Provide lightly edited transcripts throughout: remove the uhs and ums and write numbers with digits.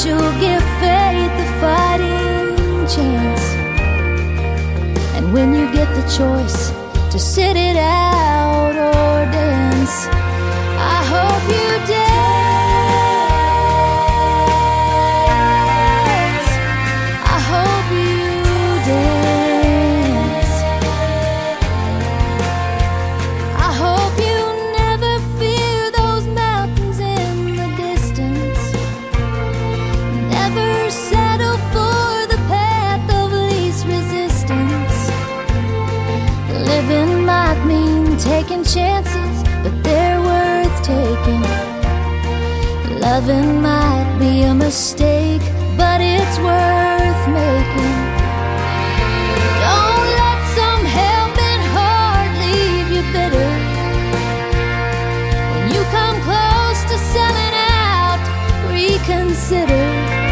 you'll give faith a fighting chance. And when you get the choice to sit it out or dance, I hope you dance. I hope you dance. I hope you never fear those mountains in the distance. Never settle for the path of least resistance. Living might mean taking chances, but they're worth taking. Loving might be a mistake, but it's worth making. Don't let some helping heart leave you bitter. When you come close to selling out, reconsider.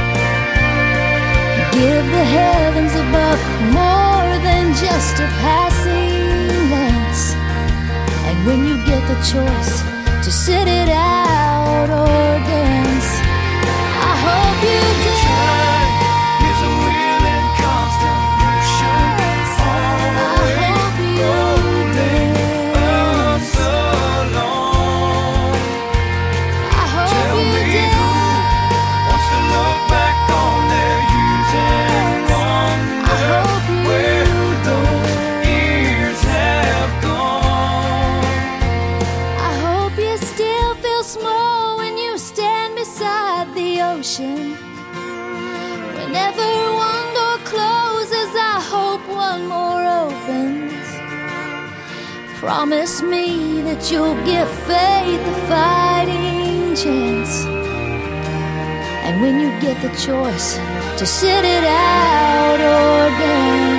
Give the heavens above more than just a passing glance. And when you get the choice to sit it out or dance, I hope you dance. Is a wheel in constant motion, always rolling us along. I hope Tell you me dance. who wants to look back on their years and I hope wonder you where those dance. years have gone. I hope you still feel small when you stand beside the ocean. Whenever one door closes, I hope one more opens. Promise me that you'll give faith a fighting chance. And when you get the choice to sit it out or dance,